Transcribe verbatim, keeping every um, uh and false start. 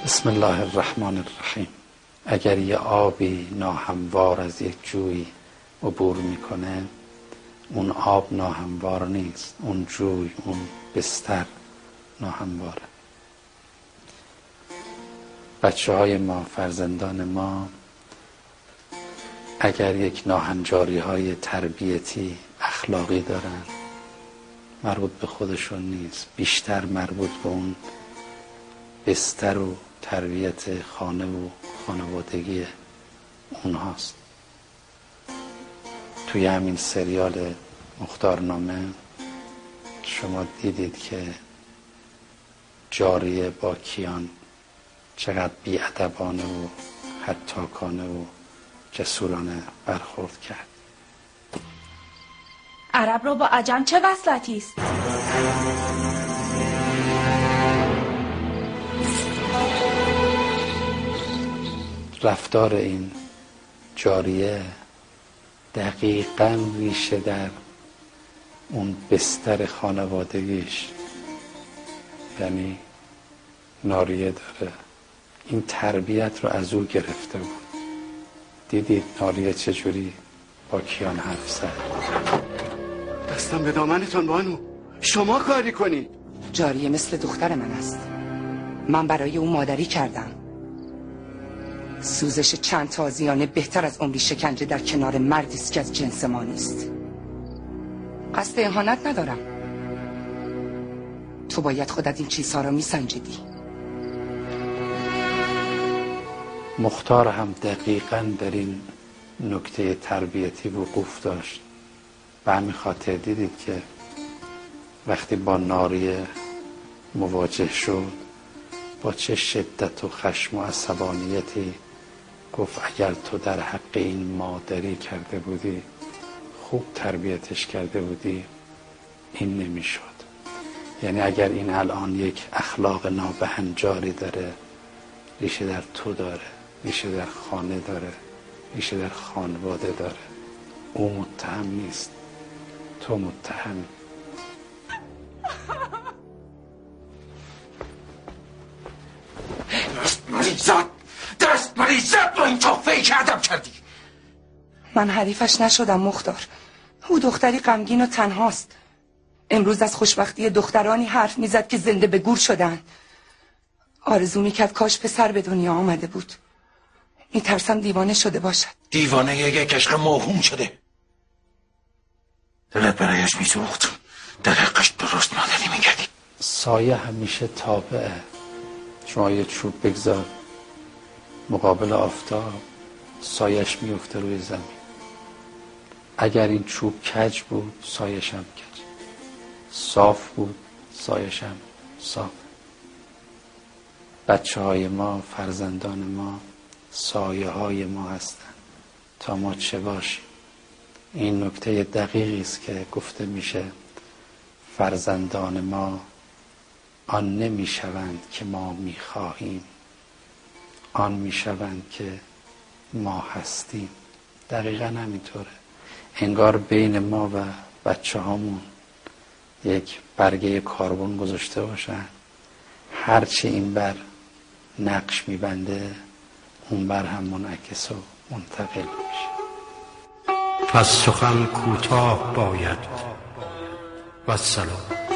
بسم الله الرحمن الرحیم. اگر یه آبی ناهموار از یک جوی عبور میکنه، اون آب ناهموار نیست، اون جوی، اون بستر ناهمواره. بچه های ما، فرزندان ما، اگر یک ناهنجاری های تربیتی اخلاقی دارن، مربوط به خودشون نیست، بیشتر مربوط به اون بستر و تربیت خانه و خانوادگی اونهاست. توی همین سریال مختارنامه شما دیدید که جاریه با کیان چقدر بی‌ادبانه و هتاکانه و جسورانه برخورد کرد. عرب رو با عجم چه وصلتی است؟ رفتار این جاریه دقیقاً ریشه در اون بستر خانوادگیش، یعنی ناریه داره. این تربیت رو از او گرفته بود. دیدید ناریه چجوری با کیان حرف زد؟ دستم به دامنتون بانو، شما کاری کنید. جاریه مثل دختر من است. من برای او مادری کردم. سوزش چند تازیانه بهتر از عمری شکنجه در کنار مردی است که از جنس ما نیست. قصد اهانت ندارم. تو باید خودت این چیزها را میسنجیدی. مختار هم دقیقاً در این نکته تربیتی وقوف داشت. به همین خاطر دیدید که وقتی با ناریه مواجه شد، با چه شدت و خشم و عصبانیتی گفت اگر تو در حق این مادری کرده بودی، خوب تربیتش کرده بودی، این نمیشد. یعنی اگر این الان یک اخلاق نابهنجاری داره، ریشه در تو داره، ریشه در خانه داره، ریشه در خانواده داره. او متهم نیست، تو متهمی. دست مریضت دست مریضت با این تحفه‌ای که ادب کردی. من حریفش نشدم مختار. او دختری غمگین و تنهاست. امروز از خوشبختی دخترانی حرف میزد که زنده به گور شدن. آرزو میکرد کاش پسر به دنیا آمده بود. میترسم دیوانه شده باشد. دیوانه یک عشق موهوم شده. دلت برایش میسوخت، در حقش درست مادری میکردی. سایه همیشه تابعه. شما یه چوب بگذار مقابل آفتاب، سایش میفته روی زمین. اگر این چوب کج بود، سایش هم کج. صاف بود، سایش هم صاف. بچه های ما، فرزندان ما، سایه های ما هستند تا ما چه باشیم. این نکته دقیقی است که گفته میشه فرزندان ما آن نمیشوند که ما میخواهیم، آن میشوند که ما هستیم. دقیقا همینطوره. انگار بین ما و بچه هامون یک برگه کربن گذاشته باشن، هرچی این بر نقش میبنده اون بر هم منعکس و منتقل میشه. پس سخن کوتاه باید و السلام.